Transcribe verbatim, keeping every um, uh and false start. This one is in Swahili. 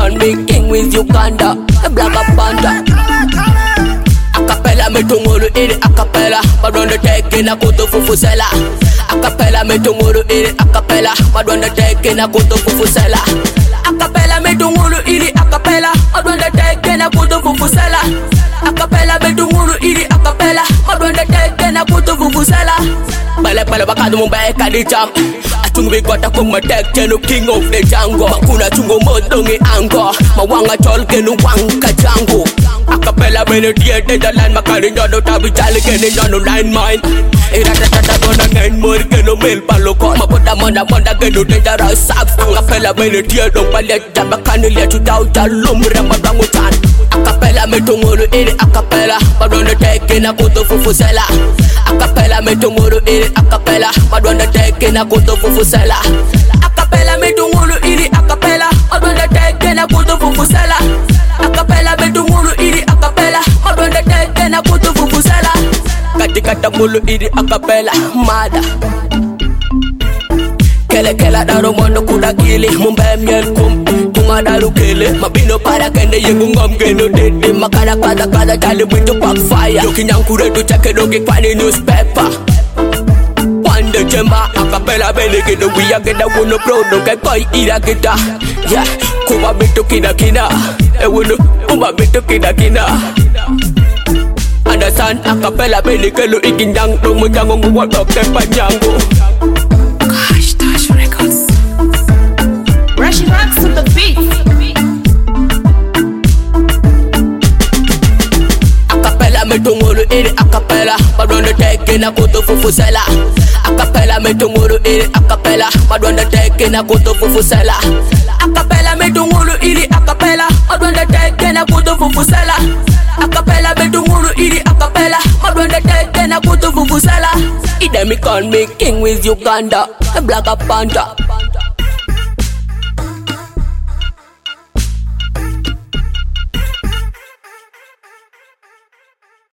call me king with Uganda, the Black Panther. Acapella me tungulu ili acapella, madonda teke na kuto fufusela. Acapella me tungulu ili acapella, madonda teke na kuto fufusela. Acapella me tungulu ili acapella, madonda teke na kuto fufusela. Acapella me tungulu ili acapella, madonda teke na kuto fufusela. Bale bale bakadu mumbeka di jam. Atungu bigota kuma teke no king of the jungle. Makuna tungu modongi ango, mawanga tolke no wanka jango. Acapella bene die de the land makari nyodo tabi chali kene nyodo nine mine. Irata tata gona nine more keno mil palo ko. Maboda monda monda keno dangerous saps. Acapella bene die dong palet jamba kanile tu dau jalum ramba bangu tan. Acapella me tungulu ili acapella, madonda teke na kuto fufusela. Acapella me tungulu ili acapella, madonda teke na kuto fufusela. Acapella me tungulu ili acapella, madonda teke na kuto fufusela. Acapella me tungulu ili acapella, madonda teke na kuto fufusela. Katika tamulu ili acapella, mada Kele kela daro mondo kuda kili, mumbe miel kum Kunga daru kele, mabino para kende yengu ngom keno dede. Makana kada kada jali winto pak fire. Yoki nyankure tu chake doki kwani newspaper. Wande jemba acapella bene kena wiya kena wuno bro no kai koi ira kita. Yeah, kuma bito kina kina, e wuno kuma bito kina kina. Understand acapella bene kelo ikindang dong mo jango nguwa dok te panjango. Rushing rocks to the beat. Acapella me tungulu ili acapella, madonda teke na kuto fufusela. Acapella me tungulu ili acapella, madonda teke na kuto fufusela. Acapella me tungulu ili acapella, madonda teke na kuto fufusela. Acapella me tungulu ili acapella, madonda teke na kuto fufusela. Ida me call me king with Uganda, the Black Panther.